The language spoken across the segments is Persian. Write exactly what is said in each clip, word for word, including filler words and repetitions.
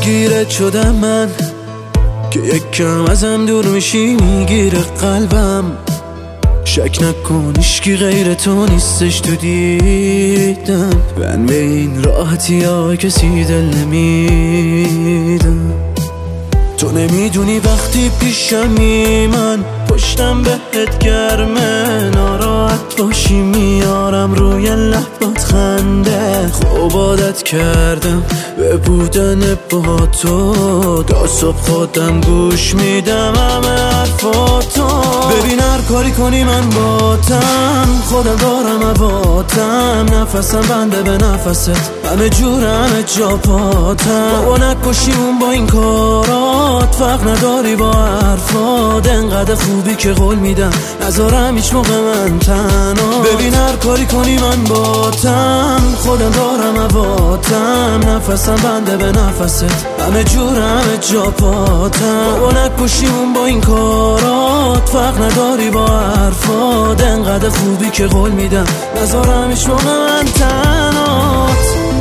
درگیرت شدم من که یک کم ازم دور میشی میگیره قلبم. شک نکن هیچکی غیر تو نیستش تو دیدم. من به این راحتی ها کسی دل نمیدم. تو نمیدونی وقتی پیشمی من پشتم بهت گرمه. ناراحت باشی میارم روی لبات خنده. خوب عادت کردم به بودن با تو. تا صبح خودم گوش میدم همه حرفاتو. ببین هر کاری کنی من باتم. خودم دارم عواتم. نفسم بنده به نفست همه جور همه جا پاتم. بابا نکشیمون با این کارات. فرق نداری با حرفات. انقدر خوبی که قول میدم نذارم هیچ موقع من تنها. ببین هر کاری کنی من باتم. خودم دارم عواتم. نفسم بنده به نفست همه جور همه جا پاتم. بابا نکشیمون با این کارات. فرق نداری با حرفات. انقدر خوبی که قول میدم نذارم هیچ موقع من تنهات.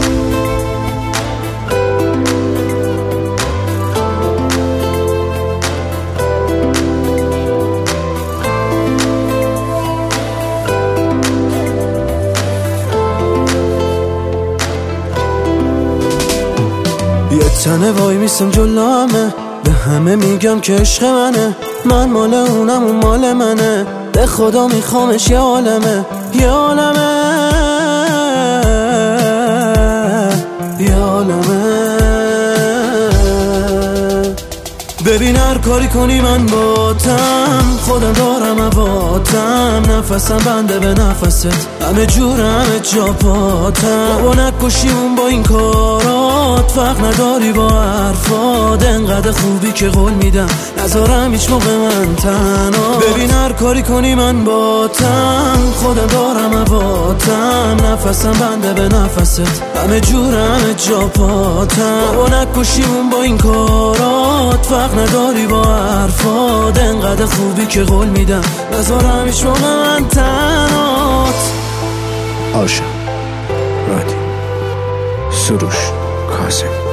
یه تنه وای میسم جلومه. به همه میگم که عشق منه. من مال اونم اون مال منه. به خدا میخوامش یه عالمه یه عالمه یه عالمه. ببین هر کاری کنی من باتم. خودم دارم عواتم. نفسم بنده به نفست همه جور همه جا پاتم. بابا نکشیمون با این کارات. فرق نداری با حرفات. انقدر خوبی که قول میدم نذارم هیچ موقع من تنها. ببین هر کاری کنی من باتم. خودم دارم عواتم. نفسم بنده به نفست همه جور همه جا پاتم. بابا نکشیمون با این کارات. فرق نداری با حرفات. انقدر خوبی که قول میدم نذارم هیچ موقع من تنهات. آشا رادی سروش کاظم